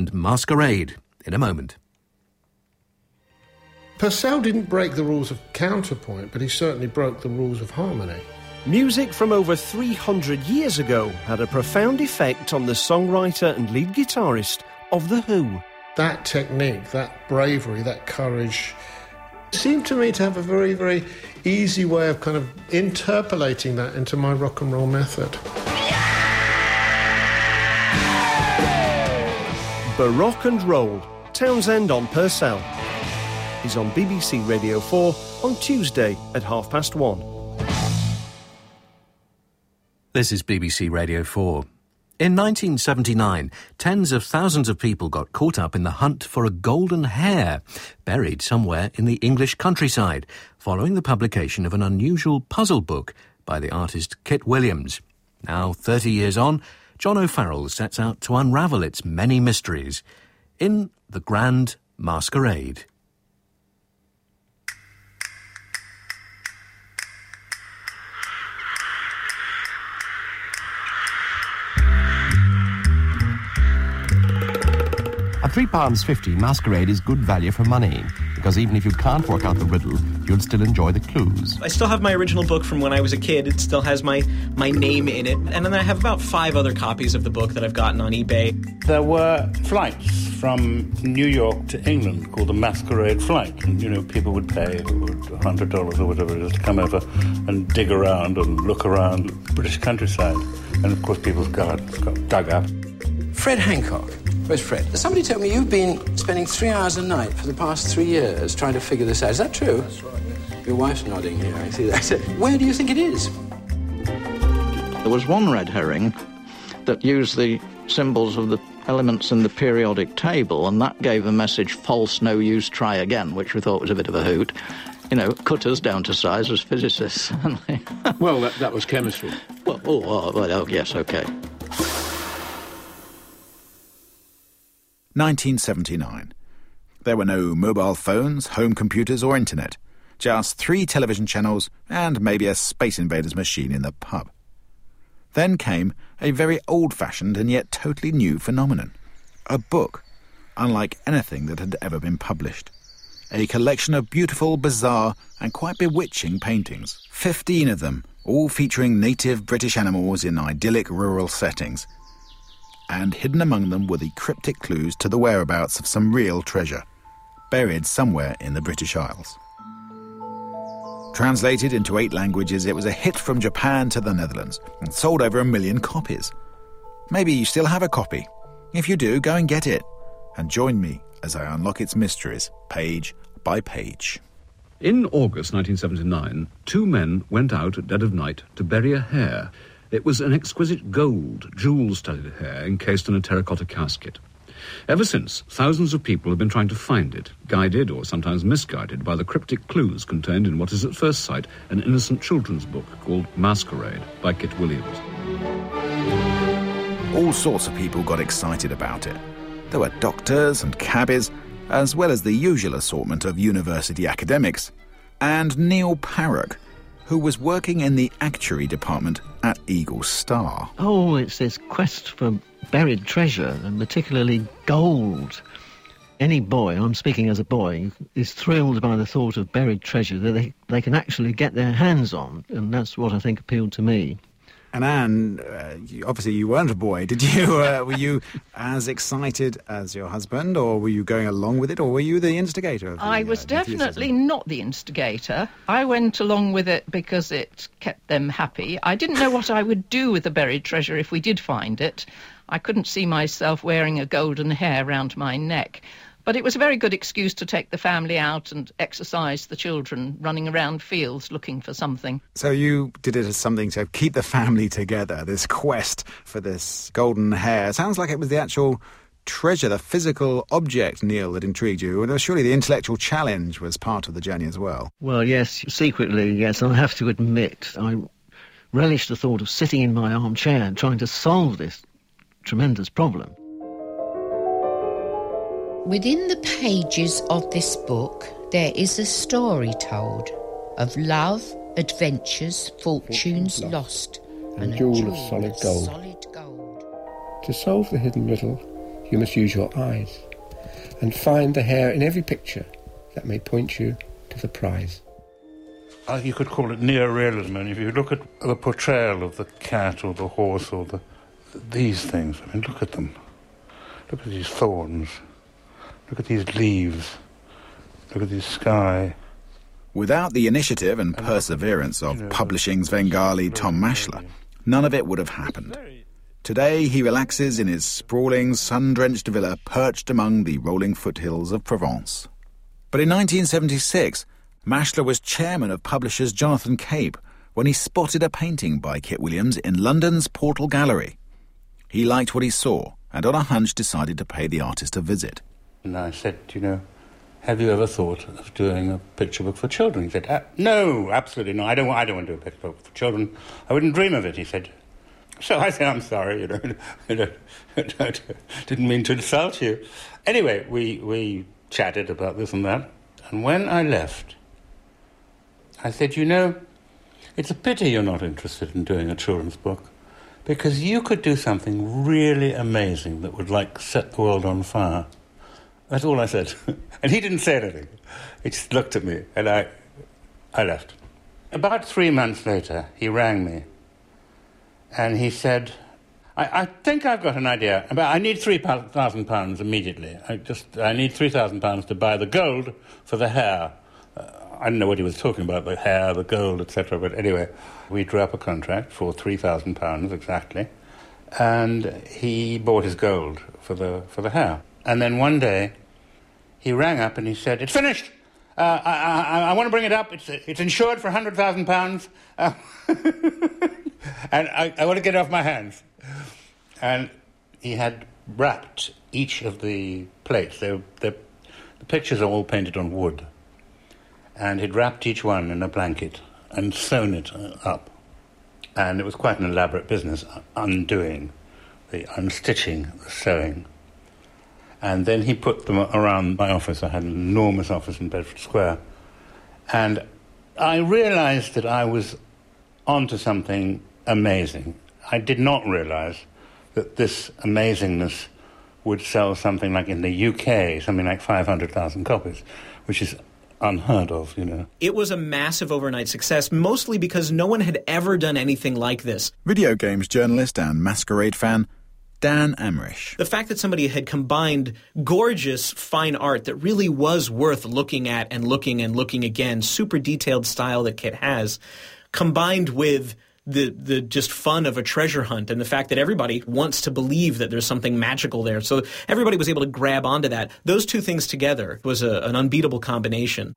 and Masquerade in a moment. Purcell didn't break the rules of counterpoint, but he certainly broke the rules of harmony. Music from over 300 years ago had a profound effect on the songwriter and lead guitarist of The Who. That technique, that bravery, that courage seemed to me to have a very, very easy way of kind of interpolating that into my rock and roll method. Baroque and Roll, Townsend on Purcell. Is on BBC Radio 4 on Tuesday at 1:30. This is BBC Radio 4. In 1979, tens of thousands of people got caught up in the hunt for a golden hare buried somewhere in the English countryside, following the publication of an unusual puzzle book by the artist Kit Williams. Now, 30 years on, John O'Farrell sets out to unravel its many mysteries in The Grand Masquerade. At £3.50, Masquerade is good value for money, because even if you can't work out the riddle, you'll still enjoy the clues. I still have my original book from when I was a kid. It still has my name in it. And then I have about 5 other copies of the book that I've gotten on eBay. There were flights from New York to England called the Masquerade flight. And, people would pay $100 or whatever it is to come over and dig around and look around the British countryside. And, of course, people's gardens got dug up. Fred Hancock. Where's Fred? Somebody told me you've been spending 3 hours a night for the past 3 years trying to figure this out. Is that true? That's right, yes. Your wife's nodding here, I see that. Where do you think it is? There was one red herring that used the symbols of the elements in the periodic table, and that gave the message, false, no use, try again, which we thought was a bit of a hoot. Cut us down to size as physicists. Well, that was chemistry. Well, yes, OK. 1979. There were no mobile phones, home computers or internet. Just 3 television channels and maybe a Space Invaders machine in the pub. Then came a very old-fashioned and yet totally new phenomenon. A book, unlike anything that had ever been published. A collection of beautiful, bizarre and quite bewitching paintings. 15 of them, all featuring native British animals in idyllic rural settings. And hidden among them were the cryptic clues to the whereabouts of some real treasure, buried somewhere in the British Isles. Translated into 8 languages, it was a hit from Japan to the Netherlands and sold over 1 million copies. Maybe you still have a copy. If you do, go and get it. And join me as I unlock its mysteries, page by page. In August 1979, 2 men went out at dead of night to bury a hare. It was an exquisite gold, jewel-studded hare encased in a terracotta casket. Ever since, thousands of people have been trying to find it, guided or sometimes misguided by the cryptic clues contained in what is at first sight an innocent children's book called Masquerade by Kit Williams. All sorts of people got excited about it. There were doctors and cabbies, as well as the usual assortment of university academics, and Neil Parrock, who was working in the actuary department at Eagle Star. Oh, it's this quest for buried treasure, and particularly gold. Any boy, I'm speaking as a boy, is thrilled by the thought of buried treasure that they can actually get their hands on, and that's what I think appealed to me. And Anne, obviously you weren't a boy. Did you? Were you as excited as your husband, or were you going along with it, or were you the instigator? I was definitely not the instigator. I went along with it because it kept them happy. I didn't know what I would do with the buried treasure if we did find it. I couldn't see myself wearing a golden hair round my neck. But it was a very good excuse to take the family out and exercise the children running around fields looking for something. So you did it as something to keep the family together, this quest for this golden hare. Sounds like it was the actual treasure, the physical object, Neil, that intrigued you. And surely the intellectual challenge was part of the journey as well. Well, yes, secretly, yes, I have to admit, I relished the thought of sitting in my armchair and trying to solve this tremendous problem. Within the pages of this book, there is a story told of love, adventures, fortunes lost, and a jewel of solid gold. To solve the hidden riddle, you must use your eyes and find the hair in every picture that may point you to the prize. You could call it neorealism, and if you look at the portrayal of the cat or the horse or these things, I mean, look at them. Look at these thorns. Look at these leaves. Look at this sky. Without the initiative and perseverance of publishing Svengali Tom Maschler, none of it would have happened. Today he relaxes in his sprawling, sun-drenched villa perched among the rolling foothills of Provence. But in 1976, Maschler was chairman of publishers Jonathan Cape when he spotted a painting by Kit Williams in London's Portal Gallery. He liked what he saw and on a hunch decided to pay the artist a visit. And I said, have you ever thought of doing a picture book for children? He said, no, absolutely not. I don't want to do a picture book for children. I wouldn't dream of it, he said. So I said, I'm sorry, didn't mean to insult you. Anyway, we chatted about this and that. And when I left, I said, it's a pity you're not interested in doing a children's book, because you could do something really amazing that would, set the world on fire. That's all I said. And he didn't say anything. He just looked at me, and I left. About 3 months later, he rang me, and he said, I think I've got an idea. I need £3,000 immediately. I need £3,000 to buy the gold for the hair. I don't know what he was talking about, the hair, the gold, etc. But anyway, we drew up a contract for £3,000 exactly, and he bought his gold for the hair. And then one day, he rang up and he said, "It's finished. I want to bring it up. It's insured for £100,000, and I want to get it off my hands." And he had wrapped each of the plates. The pictures are all painted on wood. And he'd wrapped each one in a blanket and sewn it up. And it was quite an elaborate business, unstitching, the sewing. And then he put them around my office. I had an enormous office in Bedford Square. And I realized that I was onto something amazing. I did not realize that this amazingness would sell something like in the UK, something like 500,000 copies, which is unheard of, It was a massive overnight success, mostly because no one had ever done anything like this. Video games journalist and Masquerade fan Dan Amrish. The fact that somebody had combined gorgeous, fine art that really was worth looking at and looking again, super detailed style that Kit has, combined with the just fun of a treasure hunt and the fact that everybody wants to believe that there's something magical there. So everybody was able to grab onto that. Those two things together was an unbeatable combination.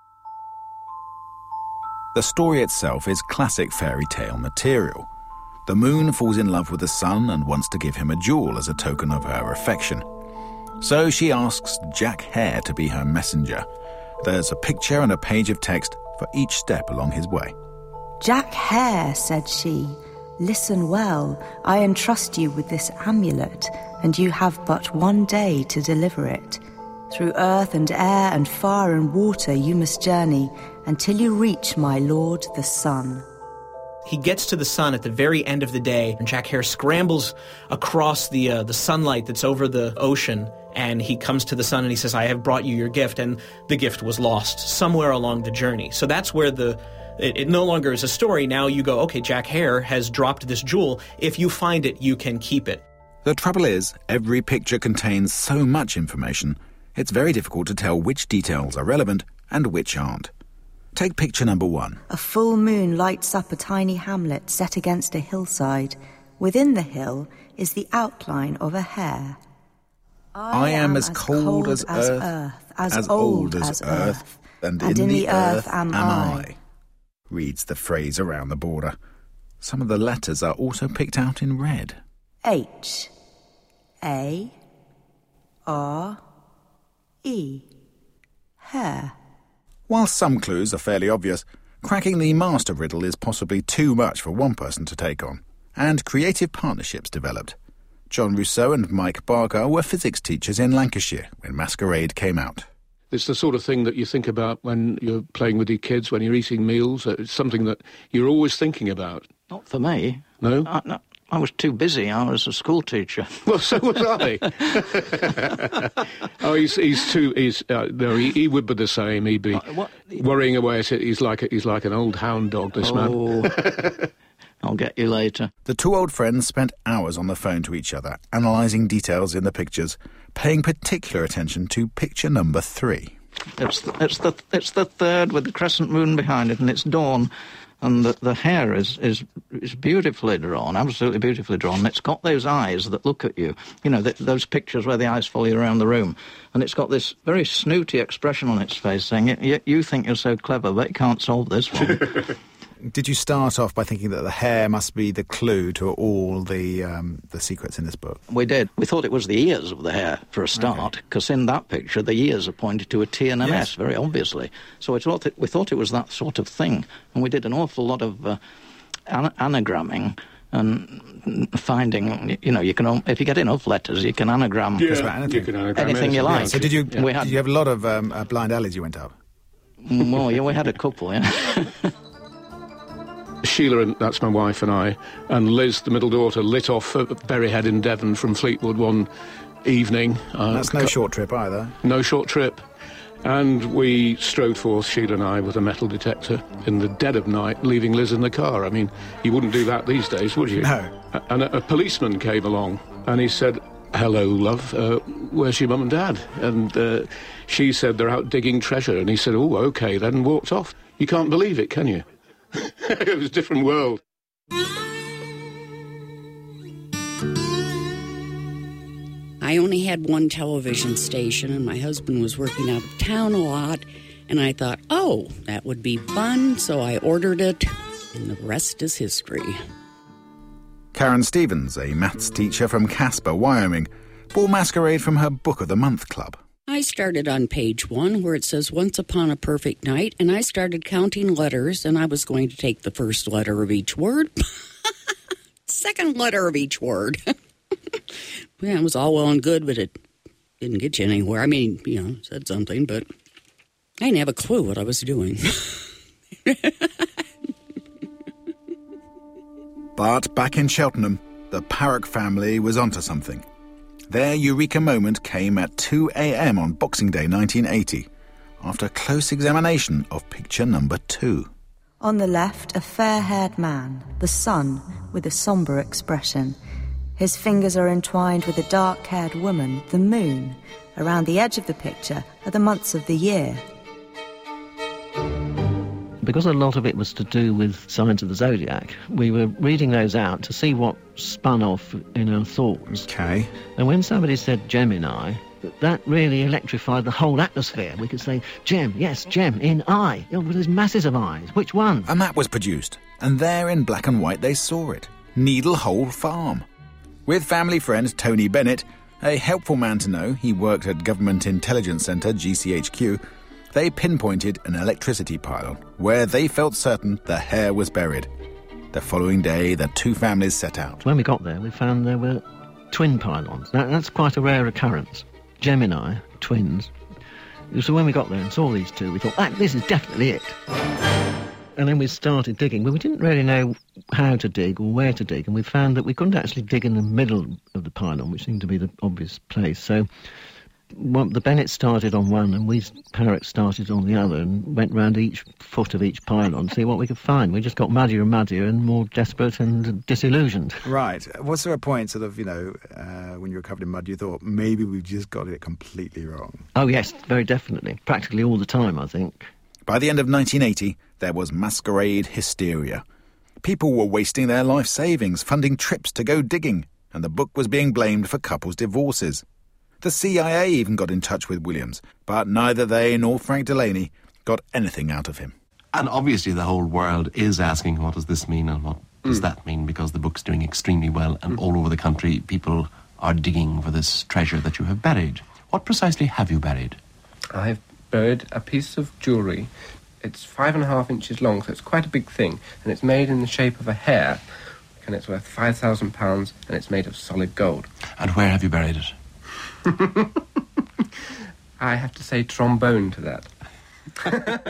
The story itself is classic fairy tale material. The moon falls in love with the sun and wants to give him a jewel as a token of her affection. So she asks Jack Hare to be her messenger. There's a picture and a page of text for each step along his way. "Jack Hare," said she, "listen well. I entrust you with this amulet, and you have but one day to deliver it. Through earth and air and fire and water you must journey until you reach my lord the sun." He gets to the sun at the very end of the day, and Jack Hare scrambles across the sunlight that's over the ocean, and he comes to the sun and he says, "I have brought you your gift," and the gift was lost somewhere along the journey. So that's where it no longer is a story. Now you go, okay, Jack Hare has dropped this jewel. If you find it, you can keep it. The trouble is, every picture contains so much information, it's very difficult to tell which details are relevant and which aren't. Take picture number 1. A full moon lights up a tiny hamlet set against a hillside. Within the hill is the outline of a hare. I am as cold as earth, as old as earth, and in the earth am I, reads the phrase around the border. Some of the letters are also picked out in red. H, A, R, E, hare. While some clues are fairly obvious, cracking the master riddle is possibly too much for one person to take on, and creative partnerships developed. John Rousseau and Mike Barker were physics teachers in Lancashire when Masquerade came out. It's the sort of thing that you think about when you're playing with your kids, when you're eating meals. It's something that you're always thinking about. Not for me. No? I was too busy. I was a school teacher. Well, so was I. Oh, he would be the same. He'd be worrying away at it. He's like an old hound dog, this man. I'll get you later. The two old friends spent hours on the phone to each other, analysing details in the pictures, paying particular attention to picture number 3. It's the third with the crescent moon behind it, and it's dawn. And the hair is beautifully drawn, absolutely beautifully drawn. And it's got those eyes that look at you. You know, those pictures where the eyes follow you around the room. And it's got this very snooty expression on its face saying, you think you're so clever, but you can't solve this one. Did you start off by thinking that the hair must be the clue to all the secrets in this book? We did. We thought it was the ears of the hair, for a start, because in that picture, the ears are pointed to a T and an S, very obviously. So we thought it was that sort of thing. And we did an awful lot of anagramming and finding, you know, you can, if you get enough letters, you can anagram, you can anagram anything you like. So did you have a lot of blind alleys you went up? Well, yeah, we had a couple, yeah. Sheila, and that's my wife, and I, and Liz, the middle daughter, lit off at Berryhead in Devon from Fleetwood one evening. That's no short trip either. No short trip. And we strode forth, Sheila and I, with a metal detector in the dead of night, leaving Liz in the car. I mean, you wouldn't do that these days, would you? No. And a policeman came along, and he said, "Hello, love, where's your mum and dad?" And she said, "They're out digging treasure." And he said, "Oh, OK, then," and walked off. You can't believe it, can you? It was a different world. I only had one television station, and my husband was working out of town a lot, and I thought, oh, that would be fun, so I ordered it, and the rest is history. Karen Stevens, a maths teacher from Casper, Wyoming, bought Masquerade from her Book of the Month club. I started on page 1 where it says Once Upon a Perfect Night, and I started counting letters, and I was going to take the first letter of each word, second letter of each word. Yeah, it was all well and good, but it didn't get you anywhere. I mean, you know, said something, but I didn't have a clue what I was doing. But back in Cheltenham, the Parrock family was onto something. Their eureka moment came at 2 a.m. on Boxing Day 1980, after close examination of picture number 2. On the left, a fair-haired man, the sun, with a sombre expression. His fingers are entwined with a dark-haired woman, the moon. Around the edge of the picture are the months of the year. Because a lot of it was to do with signs of the zodiac, we were reading those out to see what spun off in our thoughts. Okay. And when somebody said Gemini, that really electrified the whole atmosphere. We could say, Gem, yes, Gem, in eye. Oh, well, there's masses of eyes. Which one? And that was produced. And there in black and white they saw it. Needle Hole Farm. With family friend Tony Bennett, a helpful man to know, he worked at Government Intelligence Centre, GCHQ, they pinpointed an electricity pylon where they felt certain the hair was buried. The following day, the two families set out. When we got there, we found there were twin pylons. That's quite a rare occurrence. Gemini, twins. So when we got there and saw these two, we thought, this is definitely it. And then we started digging, but we didn't really know how to dig or where to dig, and we found that we couldn't actually dig in the middle of the pylon, which seemed to be the obvious place. So the Bennett started on one and we Parrock started on the other and went round each foot of each pylon to see what we could find. We just got muddier and muddier and more desperate and disillusioned. Right. Was there a point sort of, when you were covered in mud, you thought maybe we've just got it completely wrong? Oh yes, very definitely. Practically all the time, I think. By the end of 1980, there was Masquerade hysteria. People were wasting their life savings funding trips to go digging, and the book was being blamed for couples' divorces. The CIA even got in touch with Williams, but neither they nor Frank Delaney got anything out of him. And obviously the whole world is asking, what does this mean and what does that mean? Because the book's doing extremely well, and all over the country people are digging for this treasure that you have buried. What precisely have you buried? I've buried a piece of jewellery. It's 5.5 inches long, so it's quite a big thing, and it's made in the shape of a hare, and it's worth £5,000, and it's made of solid gold. And where have you buried it? I have to say trombone to that.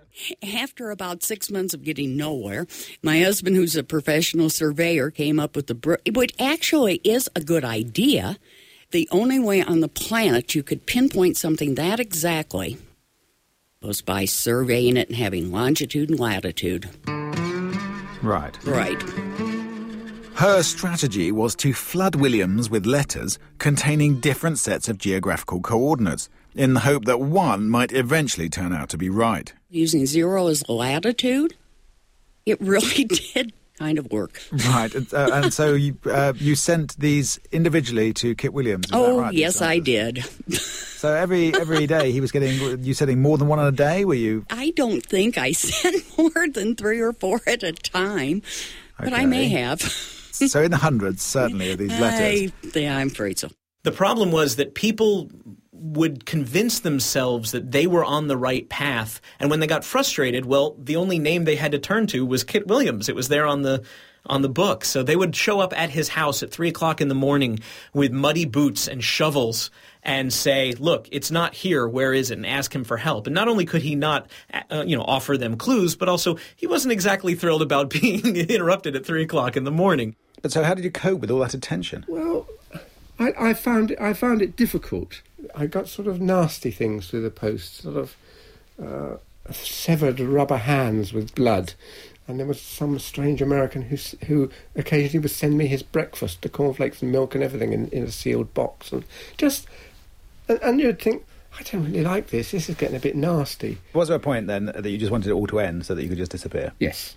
After about 6 months of getting nowhere, my husband, who's a professional surveyor, came up with what actually is a good idea. The only way on the planet you could pinpoint something that exactly was by surveying it and having longitude and latitude. Right. Right. Her strategy was to flood Williams with letters containing different sets of geographical coordinates, in the hope that one might eventually turn out to be right. Using 0 as latitude, it really did kind of work. Right, and so you sent these individually to Kit Williams, is that right? Yes, I did. So every day he was sending more than one a day, were you? I don't think I sent more than 3 or 4 at a time, but I may have. So in the hundreds, certainly, of these letters. I'm afraid so. The problem was that people would convince themselves that they were on the right path, and when they got frustrated, well, the only name they had to turn to was Kit Williams. It was there on the book. So they would show up at his house at 3 o'clock in the morning with muddy boots and shovels and say, look, it's not here, where is it, and ask him for help. And not only could he not offer them clues, but also he wasn't exactly thrilled about being interrupted at 3 o'clock in the morning. But so how did you cope with all that attention? Well, I found it difficult. I got sort of nasty things through the post, sort of severed rubber hands with blood. And there was some strange American who occasionally would send me his breakfast, the cornflakes and milk and everything in a sealed box. And you'd think, I don't really like this. This is getting a bit nasty. Was there a point then that you just wanted it all to end so that you could just disappear? Yes.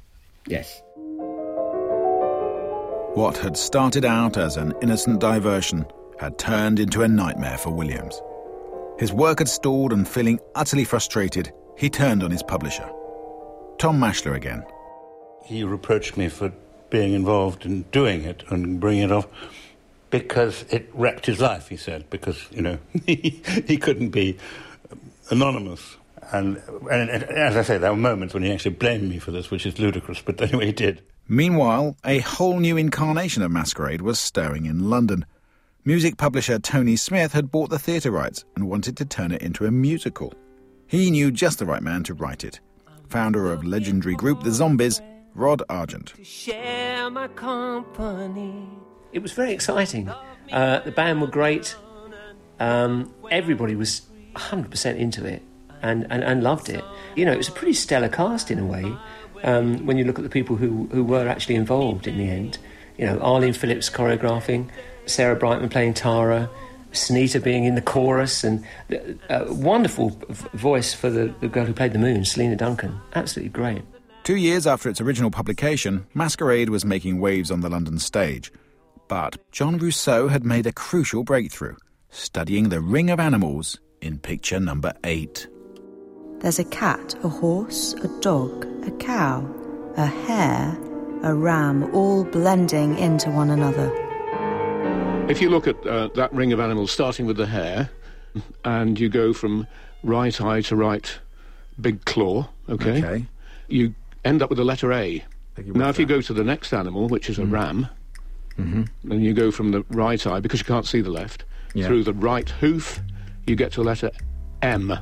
What had started out as an innocent diversion had turned into a nightmare for Williams. His work had stalled, and feeling utterly frustrated, he turned on his publisher. Tom Mashler again. He reproached me for being involved in doing it and bringing it off because it wrecked his life, he said, because, he couldn't be anonymous. And as I say, there were moments when he actually blamed me for this, which is ludicrous, but anyway, he did. Meanwhile, a whole new incarnation of Masquerade was stirring in London. Music publisher Tony Smith had bought the theatre rights and wanted to turn it into a musical. He knew just the right man to write it. Founder of legendary group The Zombies, Rod Argent. Share my company. It was very exciting. The band were great. Everybody was 100% into it and loved it. It was a pretty stellar cast in a way. When you look at the people who were actually involved in the end. Arlene Phillips choreographing, Sarah Brightman playing Tara, Sunita being in the chorus, and a wonderful voice for the girl who played the Moon, Selena Duncan. Absolutely great. 2 years after its original publication, Masquerade was making waves on the London stage. But John Rousseau had made a crucial breakthrough, studying the ring of animals in picture number 8. There's a cat, a horse, a dog, a cow, a hare, a ram, all blending into one another. If you look at that ring of animals, starting with the hare, and you go from right eye to right big claw, okay. You end up with the letter A. Now, if you go to the next animal, which is a ram, and you go from the right eye, because you can't see the left, through the right hoof, you get to a letter M.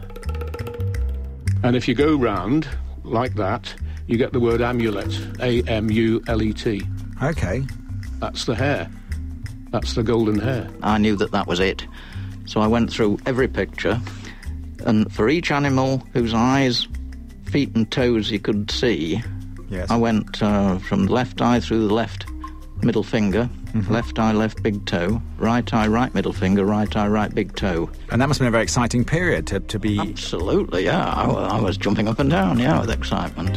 And if you go round, like that, you get the word amulet, A-M-U-L-E-T. Okay. That's the hare. That's the golden hare. I knew that was it. So I went through every picture, and for each animal whose eyes, feet and toes you could see, I went from the left eye through the left middle finger, left eye, left big toe, right eye, right middle finger, right eye, right big toe. And that must have been a very exciting period to be... Absolutely, yeah. I was jumping up and down, with excitement,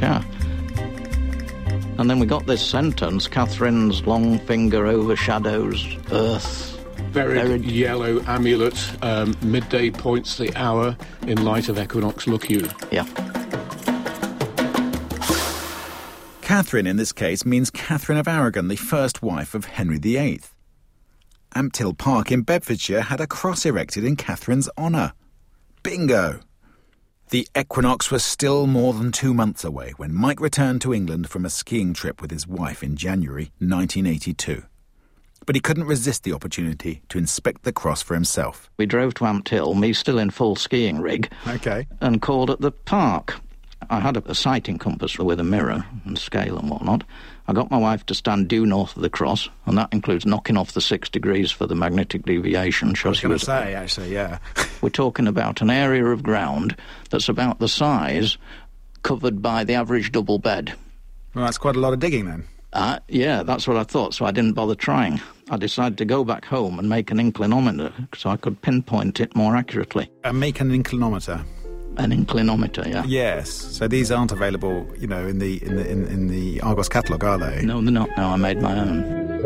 And then we got this sentence, Catherine's long finger overshadows earth. Buried yellow amulet, midday points the hour, in light of equinox look you. Yeah. Catherine, in this case, means Catherine of Aragon, the first wife of Henry VIII. Ampthill Park in Bedfordshire had a cross erected in Catherine's honour. Bingo! The equinox was still more than 2 months away when Mike returned to England from a skiing trip with his wife in January 1982. But he couldn't resist the opportunity to inspect the cross for himself. We drove to Ampthill, me still in full skiing rig, and called at the park. I had a sighting compass with a mirror and scale and whatnot. I got my wife to stand due north of the cross, and that includes knocking off the 6 degrees for the magnetic deviation. I was going to say, actually, yeah. We're talking about an area of ground that's about the size covered by the average double bed. Well, that's quite a lot of digging, then. Yeah, that's what I thought, so I didn't bother trying. I decided to go back home and make an inclinometer so I could pinpoint it more accurately. Make an inclinometer? An inclinometer, yeah. Yes. So these aren't available, in the Argos catalogue, are they? No, they're not. No, I made my own.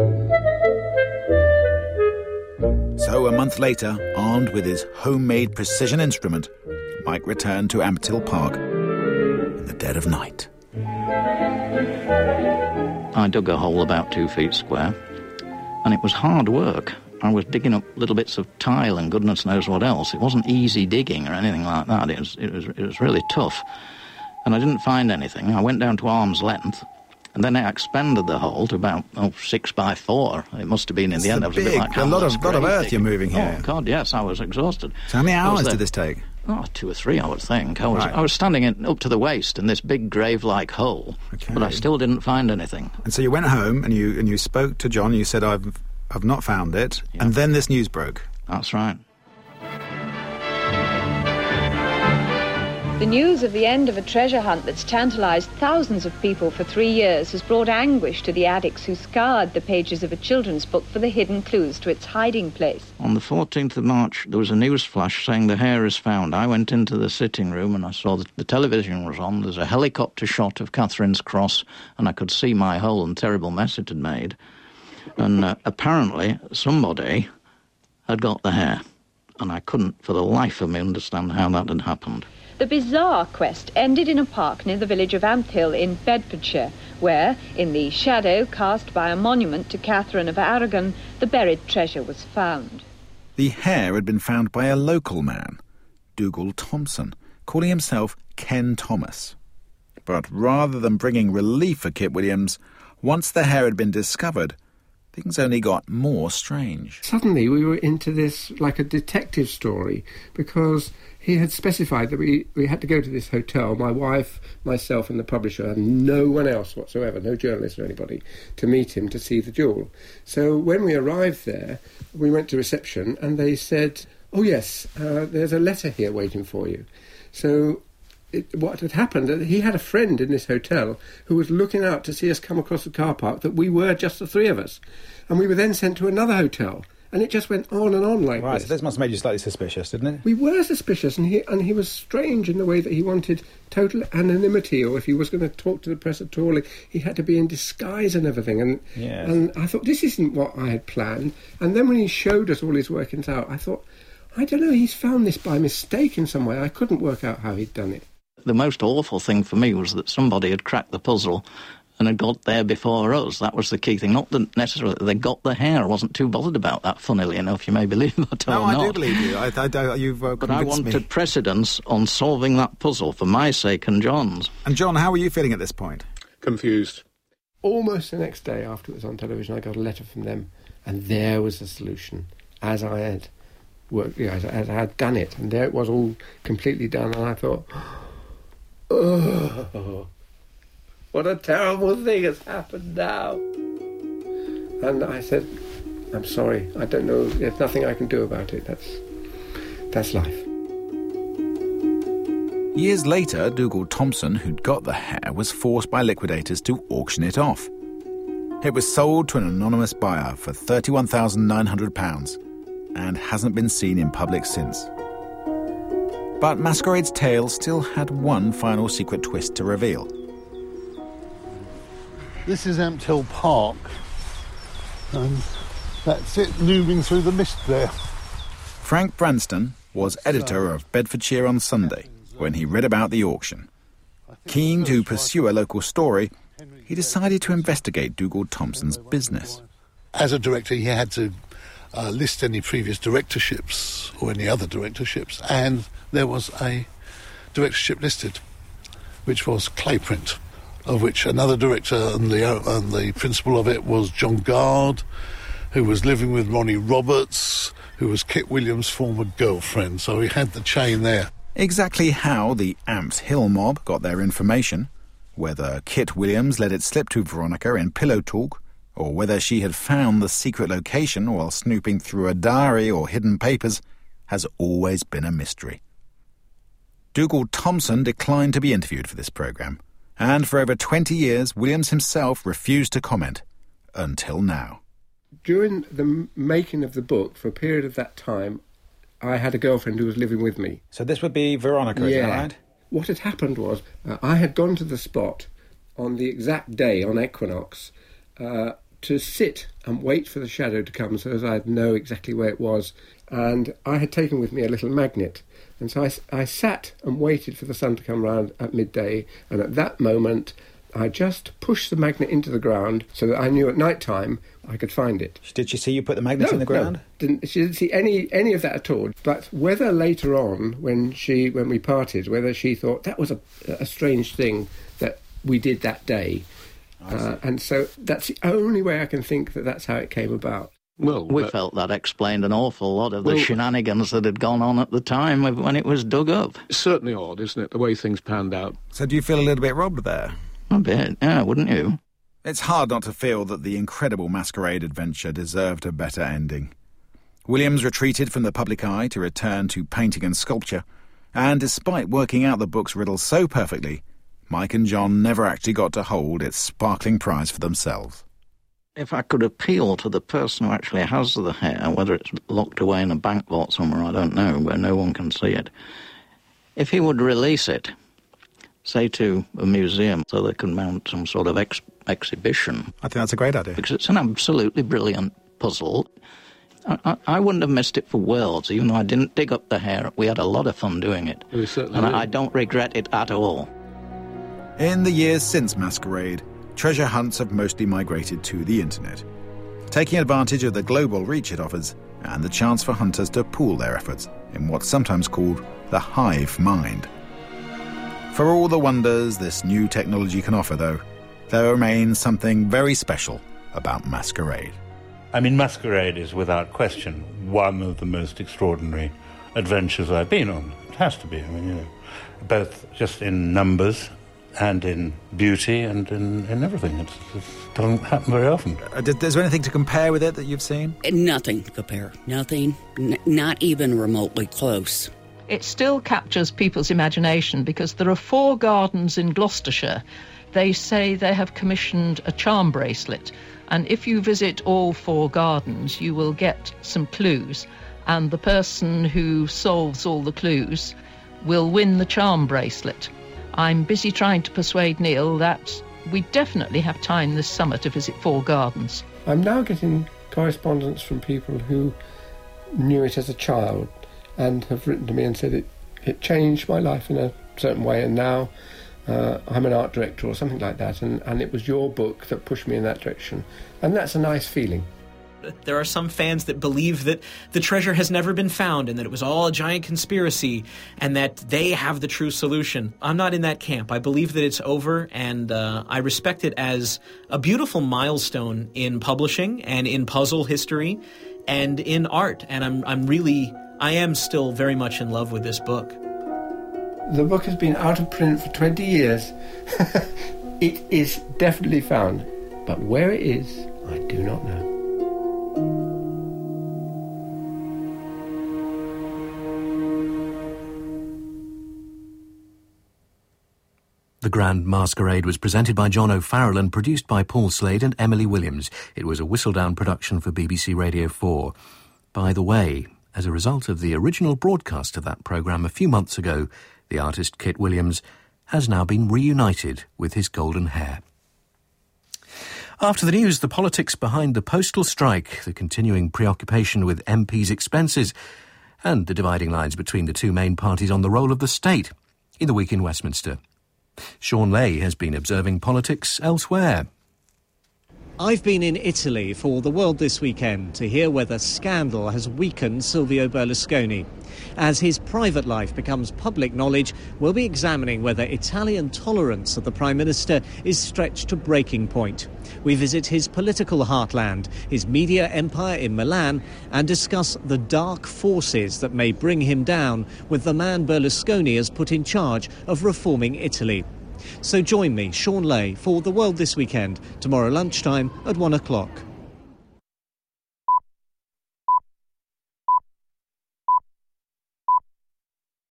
So a month later, armed with his homemade precision instrument, Mike returned to Ampthill Park in the dead of night. I dug a hole about 2 feet square, and it was hard work. I was digging up little bits of tile and goodness knows what else. It wasn't easy digging or anything like that. It was really tough. And I didn't find anything. I went down to arm's length, and then I expanded the hole to about 6 by 4. It must have been in the end. I was a bit like a lot of earth you're moving here. Oh God, yes, I was exhausted. So how many hours did this take? 2 or 3, I would think. I was standing up to the waist in this big grave-like hole, but I still didn't find anything. And so you went home and you spoke to John. You said, I've not found it. Yeah. And then this news broke. That's right. The news of the end of a treasure hunt that's tantalised thousands of people for 3 years has brought anguish to the addicts who scoured the pages of a children's book for the hidden clues to its hiding place. On the 14th of March, there was a news flash saying the hair is found. I went into the sitting room and I saw that the television was on. There's a helicopter shot of Catherine's Cross, and I could see my hole and terrible mess it had made. And apparently somebody had got the hair, and I couldn't for the life of me understand how that had happened. The bizarre quest ended in a park near the village of Ampthill in Bedfordshire, where, in the shadow cast by a monument to Catherine of Aragon, the buried treasure was found. The hair had been found by a local man, Dougal Thompson, calling himself Ken Thomas. But rather than bringing relief for Kit Williams, once the hair had been discovered, things only got more strange. Suddenly we were into this like a detective story, because he had specified that we had to go to this hotel, my wife, myself and the publisher, and no one else whatsoever, no journalist or anybody, to meet him to see the jewel. So when we arrived there, we went to reception and they said, oh yes, there's a letter here waiting for you. So what had happened, he had a friend in this hotel who was looking out to see us come across the car park, that we were just the 3 of us. And we were then sent to another hotel. And it just went on and on like this. Right, so this must have made you slightly suspicious, didn't it? We were suspicious, and he was strange in the way that he wanted total anonymity, or if he was going to talk to the press at all, he had to be in disguise and everything. And I thought, this isn't what I had planned. And then when he showed us all his workings out, I thought, I don't know, he's found this by mistake in some way. I couldn't work out how he'd done it. The most awful thing for me was that somebody had cracked the puzzle and had got there before us. That was the key thing. Not that necessarily they got the hair. I wasn't too bothered about that, funnily enough. You may believe that or not. No, I do believe you. You've but I wanted precedence on solving that puzzle for my sake and John's. And John, how were you feeling at this point? Confused. Almost the next day after it was on television, I got a letter from them, and there was the solution, as I had worked, as I had done it, and there it was, all completely done. And I thought, oh, what a terrible thing has happened now. And I said, I'm sorry, I don't know, there's nothing I can do about it. That's life. Years later, Dougal Thompson, who'd got the hair, was forced by liquidators to auction it off. It was sold to an anonymous buyer for £31,900 and hasn't been seen in public since. But Masquerade's tale still had one final secret twist to reveal. This is Ampthill Park, and that's it looming through the mist there. Frank Branston was editor of Bedfordshire on Sunday when he read about the auction. Keen to pursue a local story, he decided to investigate Dougal Thompson's business. As a director, he had to list any previous directorships or any other directorships, and there was a directorship listed, which was Clayprint, of which another director and the principal of it was John Gard, who was living with Ronnie Roberts, who was Kit Williams' former girlfriend. So he had the chain there. Exactly how the Amps Hill mob got their information, whether Kit Williams let it slip to Veronica in pillow talk, or whether she had found the secret location while snooping through a diary or hidden papers, has always been a mystery. Dougal Thompson declined to be interviewed for this programme, and for over 20 years Williams himself refused to comment, until now. During the making of the book, for a period of that time, I had a girlfriend who was living with me. So this would be Veronica, is that right? What had happened was, I had gone to the spot on the exact day, on equinox, to sit and wait for the shadow to come so as I'd know exactly where it was. And I had taken with me a little magnet. And so I sat and waited for the sun to come round at midday. And at that moment, I just pushed the magnet into the ground so that I knew at night time I could find it. Did she see you put the magnet in the ground? No, she didn't see any of that at all. But whether later on, when we parted, whether she thought that was a strange thing that we did that day. And so that's the only way I can think that that's how it came about. Well, we felt that explained an awful lot of the shenanigans that had gone on at the time when it was dug up. It's certainly odd, isn't it, the way things panned out? So do you feel a little bit robbed there? A bit, yeah, wouldn't you? It's hard not to feel that the incredible Masquerade adventure deserved a better ending. Williams retreated from the public eye to return to painting and sculpture, and despite working out the book's riddle so perfectly, Mike and John never actually got to hold its sparkling prize for themselves. If I could appeal to the person who actually has the hair, whether it's locked away in a bank vault somewhere, I don't know, where no one can see it, if he would release it, say to a museum, so they can mount some sort of exhibition. I think that's a great idea. Because it's an absolutely brilliant puzzle. I wouldn't have missed it for worlds, even though I didn't dig up the hair. We had a lot of fun doing it. And I don't regret it at all. In the years since Masquerade, treasure hunts have mostly migrated to the internet, taking advantage of the global reach it offers and the chance for hunters to pool their efforts in what's sometimes called the hive mind. For all the wonders this new technology can offer, though, there remains something very special about Masquerade. I mean, Masquerade is without question one of the most extraordinary adventures I've been on. It has to be. I mean, you know, both just in numbers and in beauty and in everything. It doesn't happen very often. Is there anything to compare with it that you've seen? Nothing to compare. Nothing. Not even remotely close. It still captures people's imagination because there are 4 gardens in Gloucestershire. They say they have commissioned a charm bracelet, and if you visit all 4 gardens, you will get some clues, and the person who solves all the clues will win the charm bracelet. I'm busy trying to persuade Neil that we definitely have time this summer to visit 4 gardens. I'm now getting correspondence from people who knew it as a child and have written to me and said it changed my life in a certain way, and now I'm an art director or something like that, and it was your book that pushed me in that direction. And that's a nice feeling. There are some fans that believe that the treasure has never been found and that it was all a giant conspiracy and that they have the true solution. I'm not in that camp. I believe that it's over, and I respect it as a beautiful milestone in publishing and in puzzle history and in art. And I am still very much in love with this book. The book has been out of print for 20 years. It is definitely found, but where it is, I do not know. The Grand Masquerade was presented by John O'Farrell and produced by Paul Slade and Emily Williams. It was a Whistledown production for BBC Radio 4. By the way, as a result of the original broadcast of that programme a few months ago, the artist Kit Williams has now been reunited with his golden hair. After the news, the politics behind the postal strike, the continuing preoccupation with MPs' expenses, and the dividing lines between the two main parties on the role of the state in the week in Westminster. Sean Leigh has been observing politics elsewhere. I've been in Italy for The World This Weekend to hear whether scandal has weakened Silvio Berlusconi. As his private life becomes public knowledge, we'll be examining whether Italian tolerance of the Prime Minister is stretched to breaking point. We visit his political heartland, his media empire in Milan, and discuss the dark forces that may bring him down with the man Berlusconi has put in charge of reforming Italy. So join me, Sean Lay, for The World This Weekend, tomorrow lunchtime at 1 o'clock.